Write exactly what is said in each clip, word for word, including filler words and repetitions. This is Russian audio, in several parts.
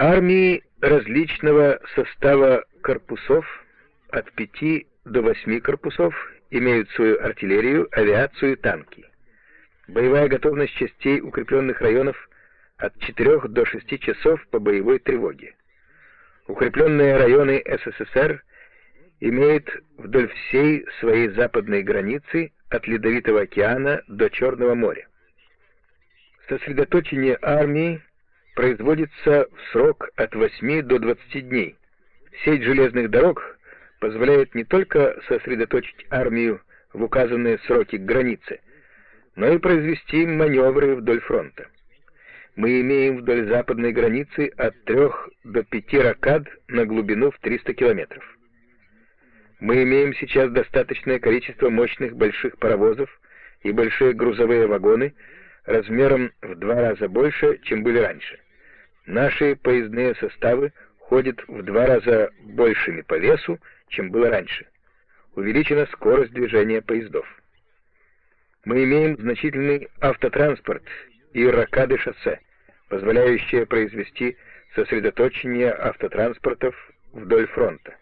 Армии различного состава корпусов, от пяти до восьми корпусов, имеют свою артиллерию, авиацию, танки. Боевая готовность частей укрепленных районов от четырёх до шести часов по боевой тревоге. Укрепленные районы СССР имеют вдоль всей своей западной границы от Ледовитого океана до Черного моря. Сосредоточение армии производится в срок от восьми до двадцати дней. Сеть железных дорог позволяет не только сосредоточить армию в указанные сроки к границе, но и произвести маневры вдоль фронта. Мы имеем вдоль западной границы от трех до пяти ракад на глубину в триста километров. Мы имеем сейчас достаточное количество мощных больших паровозов и большие грузовые вагоны размером в два раза больше, чем были раньше. Наши поездные составы ходят в два раза большими по весу, чем было раньше. Увеличена скорость движения поездов. Мы имеем значительный автотранспорт и ракады шоссе, позволяющие произвести сосредоточение автотранспортов вдоль фронта.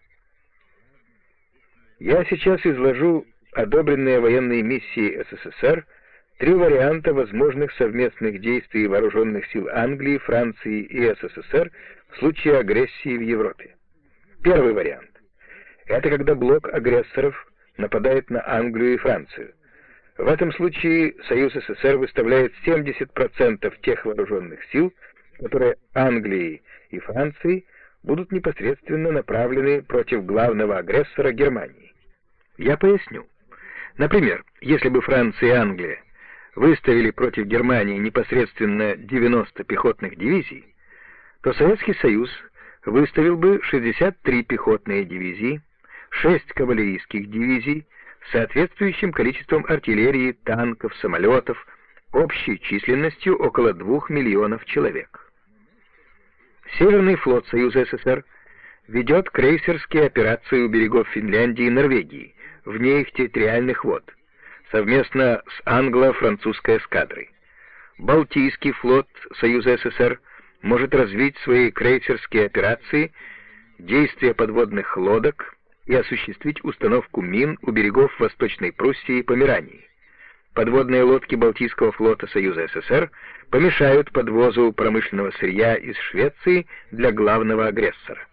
Я сейчас изложу одобренные военные миссии СССР три варианта возможных совместных действий вооруженных сил Англии, Франции и СССР в случае агрессии в Европе. Первый вариант — это когда блок агрессоров нападает на Англию и Францию. В этом случае Союз СССР выставляет семьдесят процентов тех вооруженных сил, которые Англии и Франции будут непосредственно направлены против главного агрессора Германии. Я поясню. Например, если бы Франция и Англия выставили против Германии непосредственно девяносто пехотных дивизий, то Советский Союз выставил бы шестьдесят три пехотные дивизии, шесть кавалерийских дивизий с соответствующим количеством артиллерии, танков, самолетов, общей численностью около двух миллионов человек. Северный флот Союза СССР ведет крейсерские операции у берегов Финляндии и Норвегии, вне их территориальных вод, совместно с англо-французской эскадрой. Балтийский флот Союза СССР может развить свои крейсерские операции, действия подводных лодок и осуществить установку мин у берегов Восточной Пруссии и Померании. Подводные лодки Балтийского флота Союза СССР помешают подвозу промышленного сырья из Швеции для главного агрессора.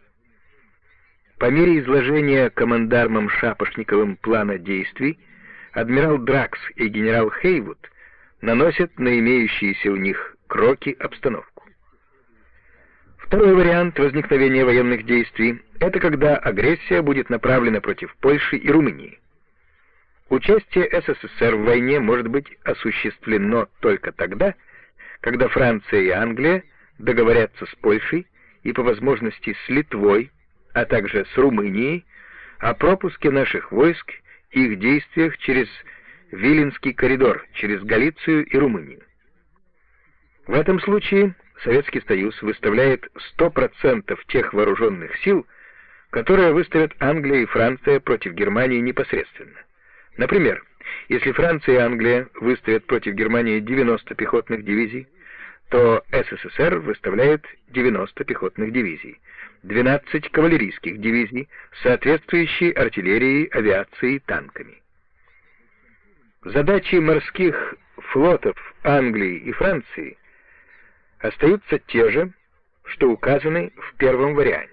По мере изложения командармом Шапошниковым плана действий, адмирал Дракс и генерал Хейвуд наносят на имеющиеся у них кроки обстановку. Второй вариант возникновения военных действий — это когда агрессия будет направлена против Польши и Румынии. Участие СССР в войне может быть осуществлено только тогда, когда Франция и Англия договорятся с Польшей и по возможности с Литвой, а также с Румынией о пропуске наших войск и их действиях через Виленский коридор, через Галицию и Румынию. В этом случае Советский Союз выставляет сто процентов тех вооруженных сил, которые выставят Англия и Франция против Германии непосредственно. Например, если Франция и Англия выставят против Германии девяносто пехотных дивизий, то СССР выставляет девяносто пехотных дивизий, двенадцать кавалерийских дивизий с соответствующей артиллерией, авиацией, танками. Задачи морских флотов Англии и Франции остаются те же, что указаны в первом варианте.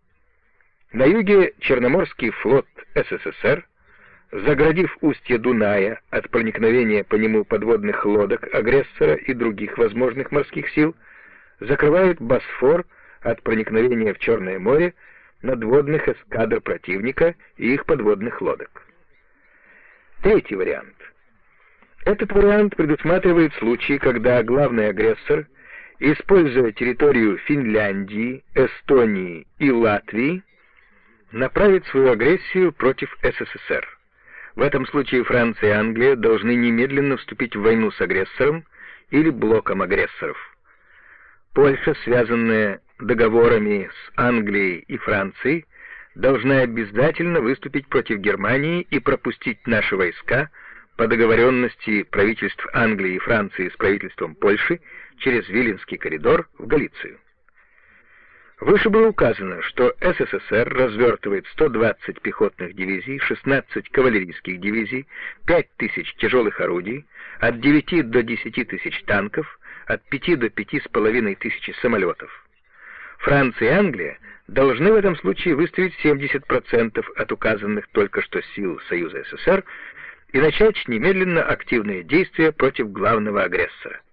На юге Черноморский флот СССР, заградив устье Дуная от проникновения по нему подводных лодок агрессора и других возможных морских сил, закрывает Босфор от проникновения в Черное море надводных эскадр противника и их подводных лодок. Третий вариант. Этот вариант предусматривает случаи, когда главный агрессор, используя территорию Финляндии, Эстонии и Латвии, направит свою агрессию против СССР. В этом случае Франция и Англия должны немедленно вступить в войну с агрессором или блоком агрессоров. Польша, связанная договорами с Англией и Францией, должна обязательно выступить против Германии и пропустить наши войска по договоренности правительств Англии и Франции с правительством Польши через Виленский коридор в Галицию. Выше было указано, что СССР развертывает сто двадцать пехотных дивизий, шестнадцать кавалерийских дивизий, пять тысяч тяжелых орудий, от девяти до десяти тысяч танков, от пяти до пяти с половиной тысячи самолетов. Франция и Англия должны в этом случае выставить семьдесят процентов от указанных только что сил Союза СССР и начать немедленно активные действия против главного агрессора.